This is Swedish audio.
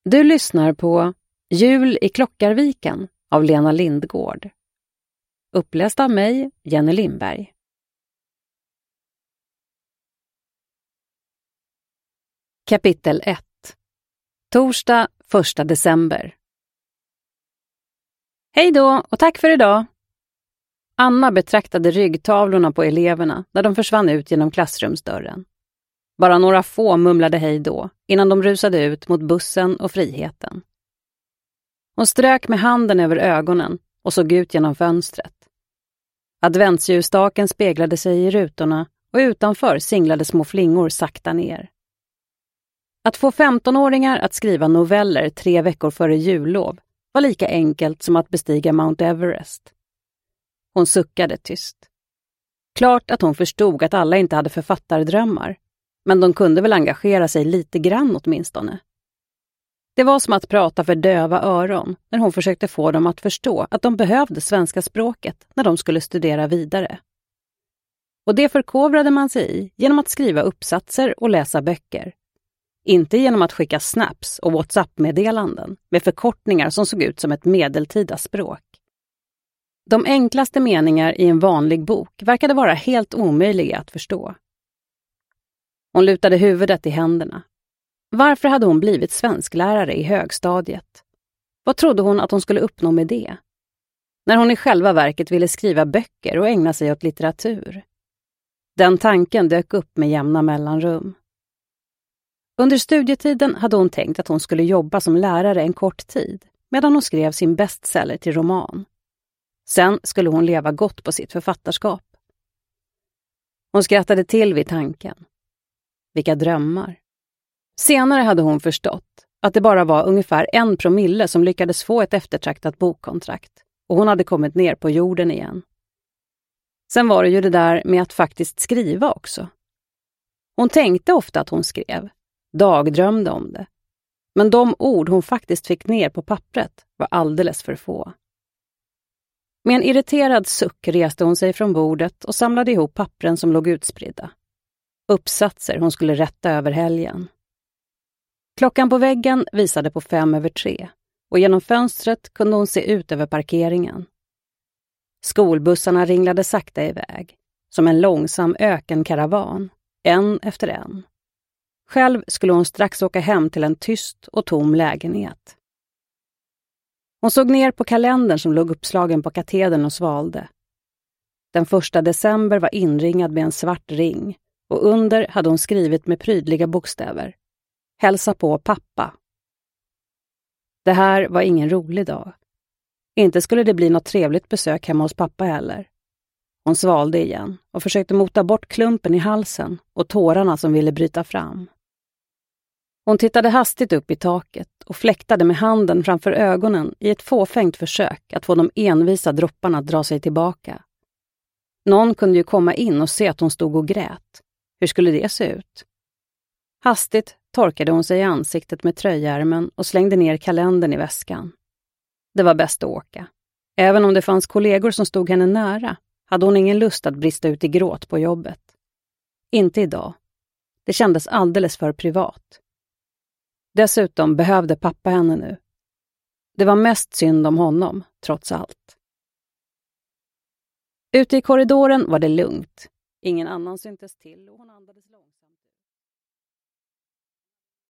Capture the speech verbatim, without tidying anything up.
Du lyssnar på Jul i Klockarviken av Lena Lindgård. Uppläst av mig, Jenny Lindberg. Kapitel ett. Torsdag första december. Hej då och tack för idag. Anna betraktade ryggtavlorna på eleverna när de försvann ut genom klassrumsdörren. Bara några få mumlade hej då innan de rusade ut mot bussen och friheten. Hon strök med handen över ögonen och såg ut genom fönstret. Adventsljusstaken speglade sig i rutorna och utanför singlade små flingor sakta ner. Att få femtonåringar att skriva noveller tre veckor före jullov var lika enkelt som att bestiga Mount Everest. Hon suckade tyst. Klart att hon förstod att alla inte hade författardrömmar, men de kunde väl engagera sig lite grann åtminstone. Det var som att prata för döva öron när hon försökte få dem att förstå att de behövde svenska språket när de skulle studera vidare. Och det förkovrade man sig i genom att skriva uppsatser och läsa böcker. Inte genom att skicka snaps och WhatsApp-meddelanden med förkortningar som såg ut som ett medeltida språk. De enklaste meningar i en vanlig bok verkade vara helt omöjliga att förstå. Hon lutade huvudet i händerna. Varför hade hon blivit svensklärare i högstadiet? Vad trodde hon att hon skulle uppnå med det? När hon i själva verket ville skriva böcker och ägna sig åt litteratur. Den tanken dök upp med jämna mellanrum. Under studietiden hade hon tänkt att hon skulle jobba som lärare en kort tid, medan hon skrev sin bestseller till roman. Sen skulle hon leva gott på sitt författarskap. Hon skrattade till vid tanken. Vilka drömmar. Senare hade hon förstått att det bara var ungefär en promille som lyckades få ett eftertraktat bokkontrakt, och hon hade kommit ner på jorden igen. Sen var det ju det där med att faktiskt skriva också. Hon tänkte ofta att hon skrev, dagdrömde om det. Men de ord hon faktiskt fick ner på pappret var alldeles för få. Med en irriterad suck reste hon sig från bordet och samlade ihop pappren som låg utspridda. Uppsatser hon skulle rätta över helgen. Klockan på väggen visade på fem över tre och genom fönstret kunde hon se ut över parkeringen. Skolbussarna ringlade sakta iväg, som en långsam ökenkaravan, en efter en. Själv skulle hon strax åka hem till en tyst och tom lägenhet. Hon såg ner på kalendern som låg uppslagen på katedern och svalde. Den första december var inringad med en svart ring och under hade hon skrivit med prydliga bokstäver. Hälsa på pappa. Det här var ingen rolig dag. Inte skulle det bli något trevligt besök hemma hos pappa heller. Hon svalde igen och försökte mota bort klumpen i halsen och tårarna som ville bryta fram. Hon tittade hastigt upp i taket och fläktade med handen framför ögonen i ett fåfängt försök att få de envisa dropparna att dra sig tillbaka. Någon kunde ju komma in och se att hon stod och grät. Hur skulle det se ut? Hastigt torkade hon sig i ansiktet med tröjärmen och slängde ner kalendern i väskan. Det var bäst att åka. Även om det fanns kollegor som stod henne nära hade hon ingen lust att brista ut i gråt på jobbet. Inte idag. Det kändes alldeles för privat. Dessutom behövde pappa henne nu. Det var mest synd om honom, trots allt. Ute i korridoren var det lugnt. Ingen annan syntes till och hon andades långsamt.